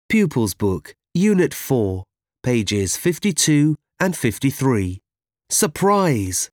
Pupils Book, Unit 4, pages 52 and 53. Surprise!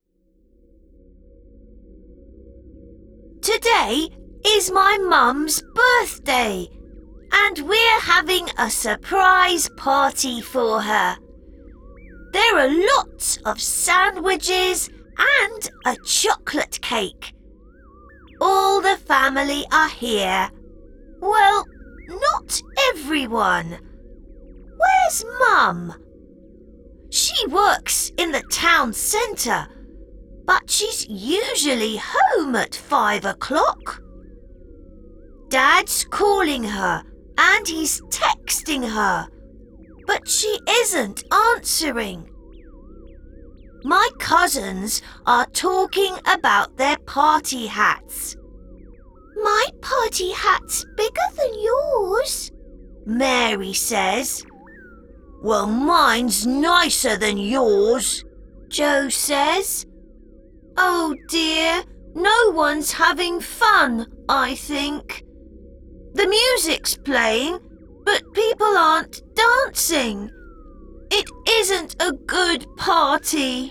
Today is my mum's birthday, and we're having a surprise party for her. There are lots of sandwiches and a chocolate cake. All the family are here. Well, not everyone. Where's Mum? She works in the town centre, but she's usually home at 5 o'clock. Dad's calling her and he's texting her, but she isn't answering. My cousins are talking about their party hats. My party hat's bigger than yours, Mary says. Well, mine's nicer than yours, Joe says. Oh dear, no one's having fun, I think. The music's playing, but people aren't dancing. It isn't a good party.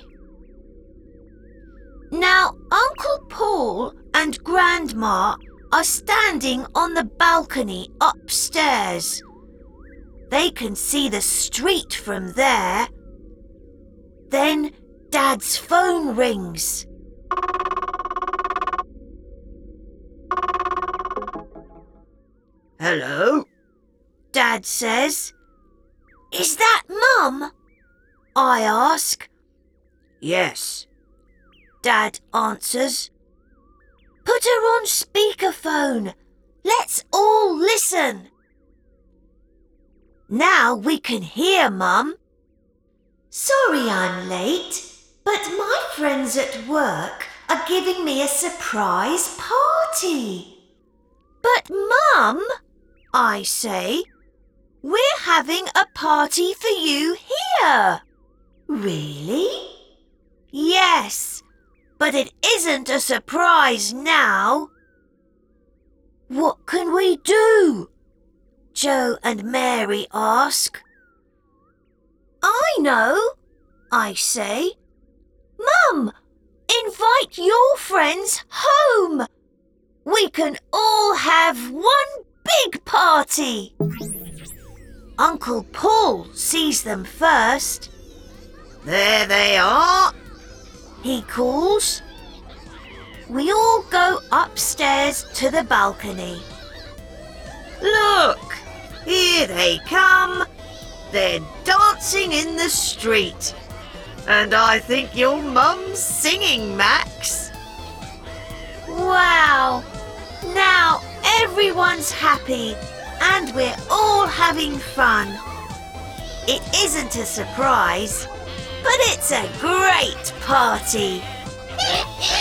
Now, Uncle Paul and Grandma are standing on the balcony upstairs. They can see the street from there. Then Dad's phone rings. Hello? Dad says. Is that Mum? I ask. Yes, Dad answers. Put her on speakerphone. Let's all listen. Now we can hear Mum. Sorry I'm late, but my friends at work are giving me a surprise party. But Mum, I say, we're having a party for you here. Really? Yes, but it isn't a surprise now. What can we do? Joe and Mary ask. I know, I say. Mum, invite your friends home. We can all have one big party. Uncle Paul sees them first. There they are, he calls. We all go upstairs to the balcony. Look, here they come. They're dancing in the street. And I think your mum's singing, Max. Wow! Now everyone's happy and we're all having fun. It isn't a surprise, but it's a great party.